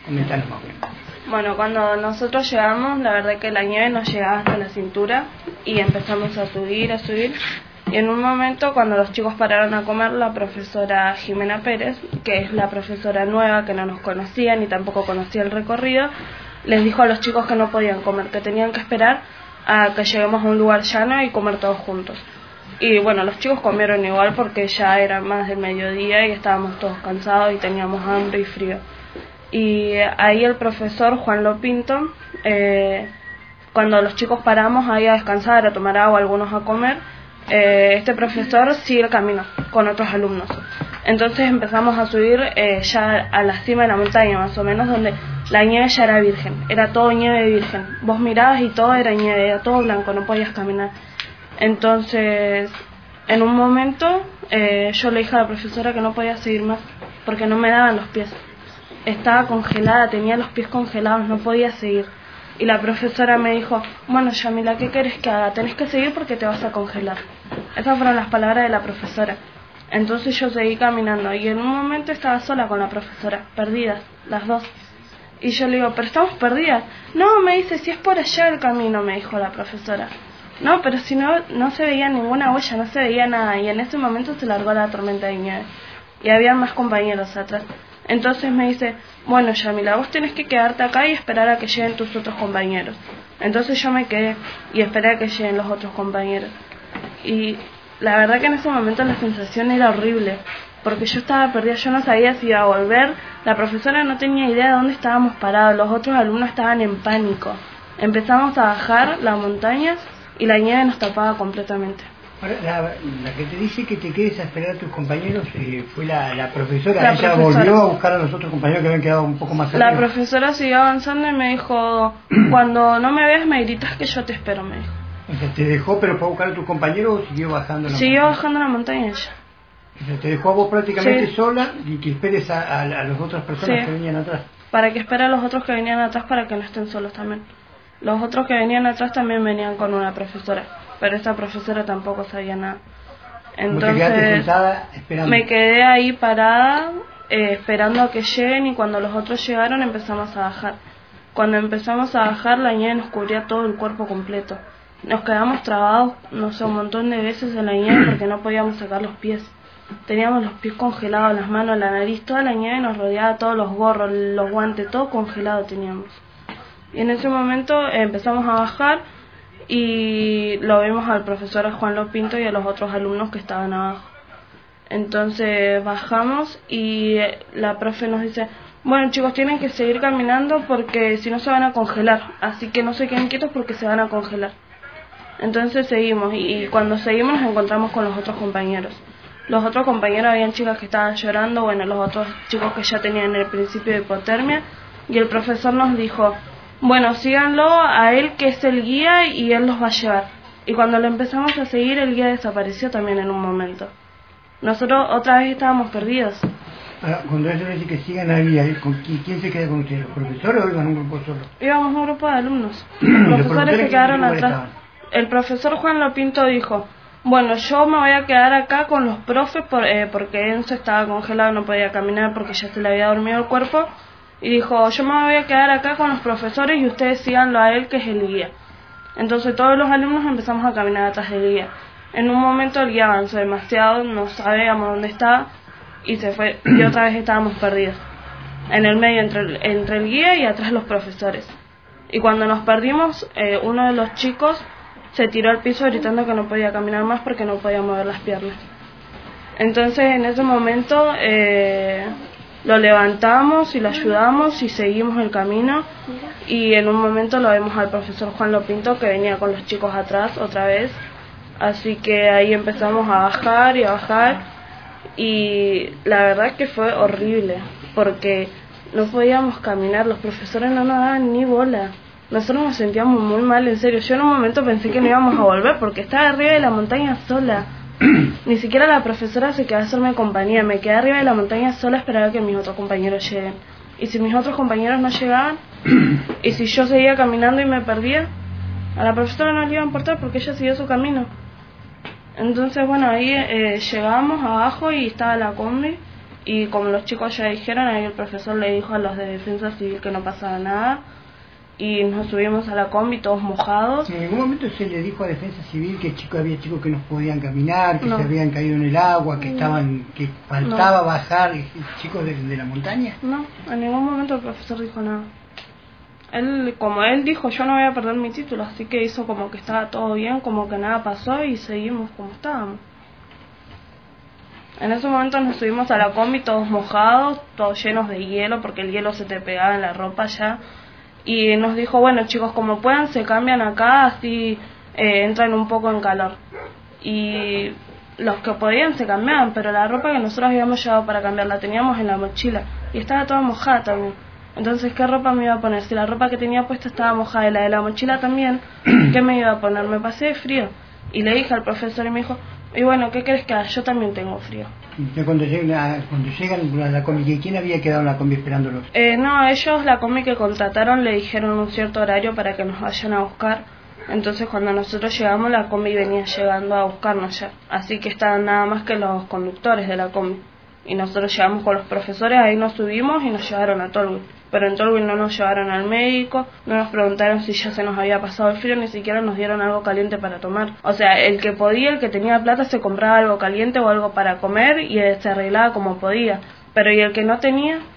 Comentanos más o menos. Bueno, cuando nosotros llegamos, la verdad que la nieve nos llegaba hasta la cintura y empezamos a subir. Y en un momento, cuando los chicos pararon a comer, la profesora Jimena Pérez, que es la profesora nueva, que no nos conocía ni tampoco conocía el recorrido, les dijo a los chicos que no podían comer, que tenían que esperar a que lleguemos a un lugar llano y comer todos juntos. Y bueno, los chicos comieron igual porque ya era más del mediodía y estábamos todos cansados y teníamos hambre y frío. Y ahí el profesor Juan Lopinto, cuando los chicos paramos ahí a descansar, a tomar agua, algunos a comer, este profesor sigue el camino con otros alumnos. Entonces empezamos a subir ya a la cima de la montaña, más o menos, donde la nieve ya era virgen, era todo nieve virgen. Vos mirabas y todo era nieve, era todo blanco, no podías caminar. Entonces, en un momento, yo le dije a la profesora que no podía seguir más, porque no me daban los pies. Estaba congelada, tenía los pies congelados, no podía seguir. Y la profesora me dijo, bueno, Yamila, ¿qué querés que haga? Tenés que seguir porque te vas a congelar. Esas fueron las palabras de la profesora. Entonces yo seguí caminando y en un momento estaba sola con la profesora, perdidas, las dos. Y yo le digo, pero estamos perdidas. No, me dice, si es por allá el camino, me dijo la profesora. No, pero si no se veía ninguna huella, no se veía nada. Y en ese momento se largó la tormenta de nieve. Y había más compañeros atrás. Entonces me dice, bueno, Yamila, vos tenés que quedarte acá y esperar a que lleguen tus otros compañeros. Entonces yo me quedé y esperé a que lleguen los otros compañeros. Y la verdad que en ese momento la sensación era horrible, porque yo estaba perdida, yo no sabía si iba a volver. La profesora no tenía idea de dónde estábamos parados, los otros alumnos estaban en pánico. Empezamos a bajar la montaña y la nieve nos tapaba completamente. Ahora, la que te dice que te quedes a esperar a tus compañeros fue la profesora. Ella volvió a buscar a los otros compañeros que habían quedado un poco más arriba. La profesora siguió avanzando y me dijo, cuando no me veas me gritas que yo te espero, me dijo. O sea, ¿te dejó pero para buscar a tus compañeros o siguió bajando la montaña? Siguió bajando la montaña ella. O sea, te dejó a vos prácticamente sola y que esperes a las otras personas que venían atrás. Para que espere a los otros que venían atrás para que no estén solos también. Los otros que venían atrás también venían con una profesora, pero esta profesora tampoco sabía nada. Entonces, ¿te quedaste sentada esperando? Me quedé ahí parada, esperando a que lleguen, y cuando los otros llegaron empezamos a bajar. Cuando empezamos a bajar, la nieve nos cubría todo el cuerpo completo. Nos quedamos trabados, no sé, un montón de veces en la nieve porque no podíamos sacar los pies. Teníamos los pies congelados, las manos, la nariz, toda la nieve nos rodeaba, todos los gorros, los guantes, todo congelado teníamos. Y en ese momento empezamos a bajar y lo vimos al profesor Juan Lopinto y a los otros alumnos que estaban abajo. Entonces bajamos y la profe nos dice, bueno chicos, tienen que seguir caminando porque si no se van a congelar, así que no se queden quietos porque se van a congelar. Entonces seguimos y cuando seguimos nos encontramos con los otros compañeros. Los otros compañeros, habían chicas que estaban llorando, bueno, los otros chicos que ya tenían el principio de hipotermia, y el profesor nos dijo, bueno, síganlo a él que es el guía y él los va a llevar. Y cuando lo empezamos a seguir, el guía desapareció también en un momento. Nosotros otra vez estábamos perdidos. Ahora, cuando eso dice que sigan al guía, ¿quién se queda con ustedes? ¿Los profesores o iban un grupo solo? Íbamos un grupo de alumnos. Los profesores se quedaron atrás. El profesor Juan Lopinto dijo, bueno, yo me voy a quedar acá con los profes porque Enzo estaba congelado, no podía caminar porque ya se le había dormido el cuerpo. Y dijo, yo me voy a quedar acá con los profesores y ustedes síganlo a él que es el guía. Entonces todos los alumnos empezamos a caminar atrás del guía. En un momento el guía avanzó demasiado, no sabíamos dónde estaba y se fue y otra vez estábamos perdidos. En el medio entre el guía y atrás los profesores. Y cuando nos perdimos, uno de los chicos se tiró al piso gritando que no podía caminar más porque no podía mover las piernas. Entonces en ese momento lo levantamos y lo ayudamos y seguimos el camino, y en un momento lo vemos al profesor Juan Lopinto que venía con los chicos atrás otra vez, así que ahí empezamos a bajar y la verdad que fue horrible porque no podíamos caminar, los profesores no nos daban ni bola. Nosotros nos sentíamos muy mal, en serio. Yo en un momento pensé que no íbamos a volver porque estaba arriba de la montaña sola. Ni siquiera la profesora se quedó a hacerme compañía. Me quedé arriba de la montaña sola a esperar a que mis otros compañeros lleguen. Y si mis otros compañeros no llegaban, y si yo seguía caminando y me perdía, a la profesora no le iba a importar porque ella siguió su camino. Entonces, bueno, ahí llegamos abajo y estaba la combi. Y como los chicos ya dijeron, ahí el profesor le dijo a los de defensa civil que no pasaba nada. Y nos subimos a la combi todos mojados. ¿En algún momento se le dijo a Defensa Civil que había chicos que no podían caminar, que se habían caído en el agua, que faltaba bajar chicos de la montaña? No, en ningún momento el profesor dijo nada. Como él dijo, yo no voy a perder mi título, así que hizo como que estaba todo bien, como que nada pasó y seguimos como estábamos. En ese momento nos subimos a la combi todos mojados, todos llenos de hielo, porque el hielo se te pegaba en la ropa ya. Y nos dijo, bueno chicos, como puedan se cambian acá, así entran un poco en calor. Y los que podían se cambiaban, pero la ropa que nosotros habíamos llevado para cambiar la teníamos en la mochila y estaba toda mojada también. Entonces, ¿qué ropa me iba a poner? Si la ropa que tenía puesta estaba mojada y la de la mochila también, ¿qué me iba a poner? Me pasé de frío. Y le dije al profesor y me dijo, y bueno, ¿qué crees que haga? Yo también tengo frío. ¿Y cuando llegan a la combi, quién había quedado en la combi esperándolos? No, ellos, la combi que contrataron, le dijeron un cierto horario para que nos vayan a buscar. Entonces, cuando nosotros llegamos, la combi venía llegando a buscarnos ya. Así que estaban nada más que los conductores de la combi. Y nosotros llegamos con los profesores, ahí nos subimos y nos llevaron a Tolwyn. Pero en Tolwyn no nos llevaron al médico, no nos preguntaron si ya se nos había pasado el frío, ni siquiera nos dieron algo caliente para tomar. O sea, el que podía, el que tenía plata, se compraba algo caliente o algo para comer y se arreglaba como podía. Pero y el que no tenía,